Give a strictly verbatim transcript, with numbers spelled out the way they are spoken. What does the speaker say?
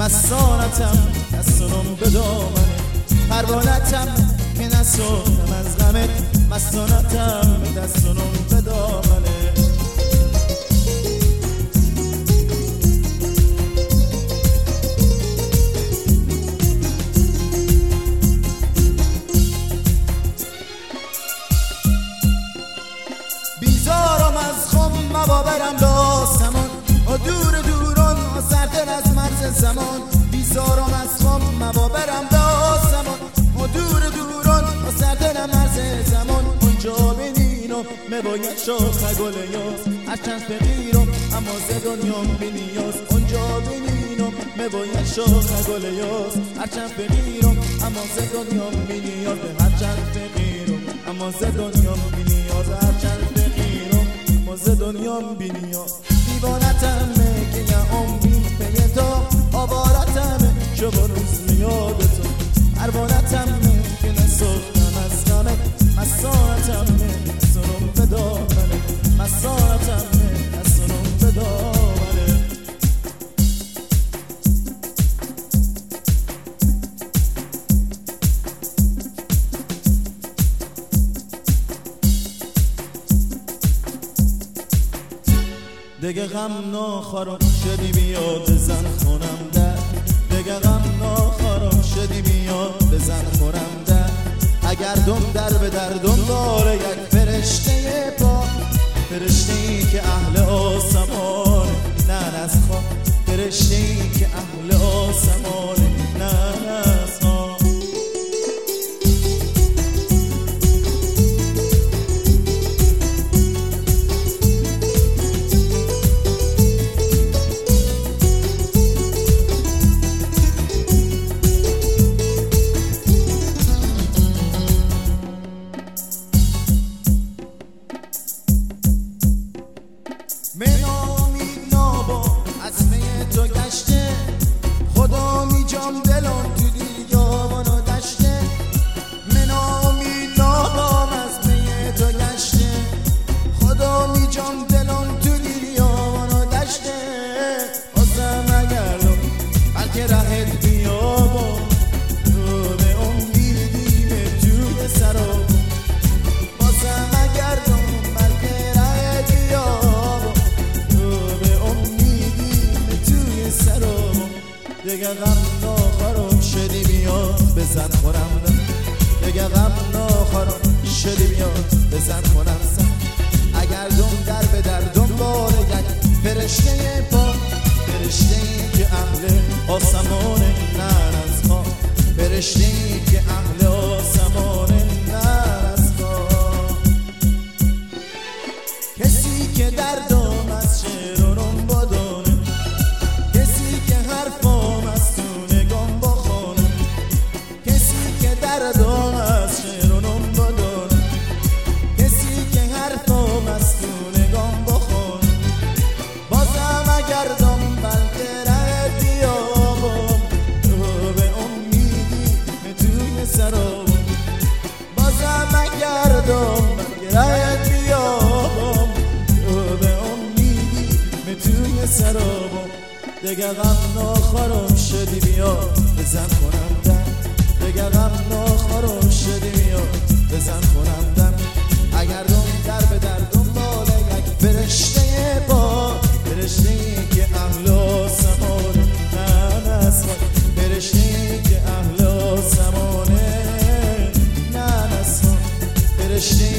مسانتم دستانم به دامنه، پروانتم که نسوزم از غمت، مسانتم دستانم به دامنه. بیزارم از خم مبا برم به آسمان، و دور دوران و سردر از مرز زمان. بیزارم از خم مبا برم به آسمان، و دور دوران و سردر مرز زمان. اونجا بینینو میباید شاخه گل یاز، هرچند فقیرم اما ز دنیام بی نیاز. اونجا بینینو میباید شاخه گل یاز، هرچند فقیرم اما ز دنیام بی نیاز. هرچند فقیرم اما ز دنیام بی نیاز، هرچند فقیرم اما ز دنیام بی نیاز. دیوانتمه که نه امید به یه تا، آوارتمه شب و روز میاد تو. پروانتمه که نسوختم از غمت، مسانتمه دستانم به دامنه، مسانتمه دستانم به دامنه. دیگه غم ناخارم شدی بیا بزن خونم در، دیگه غم ناخارم شدی بیا بزن خونم در. اگر دم در به در دنبال یک فرشته پاک، فرشته ای که اهل آسمان نه از خواب، فرشته ای که اهل آسمان نه از خواب. من امید نابا از می تو گشته، خدا می جام دلم تو دیگاوان و دشته. من امید نابا از می تو گشته، خدا می جام دلم تو دیگاوان و دشته. بازم اگرم بلکه رهت بیابم، رو به امیدی به توی سرم. بازم اگرم بلکه رهت بیابم، دیگه غم ناخارم شدی بیاد بزن خورم دم. دیگه غم ناخارم شدی بیاد بزن خورم سم. اگر دم در به در دنبال یک فرشته پاک، فرشته ای که اهل آسمان نه از خواب، فرشته ای که اهل آسمان نه از خواب. کسی که دردم از شعرم بدونه، کسی که حرفم از تو نگام بخونه، کسی که دردم از شعرم بدونه، کسی که حرفم از تو نگام بخونه. بازم اگردم بلکه رهت بیابم، رو به امیدی به توی سرم. بازم اگردم بلکه رهت بیابم، رو به امیدی به توی سرم. دیگه غم ناخارم شدی بیا بزن خونم دم، دیگه غم ناخارم شدی بیا بزن خونم دم. اگر دم در به در دنبال یک فرشته با، فرشته ای که اهل آسمان نه از خواب، فرشته ای که اهل آسمان نه از خواب، فرشته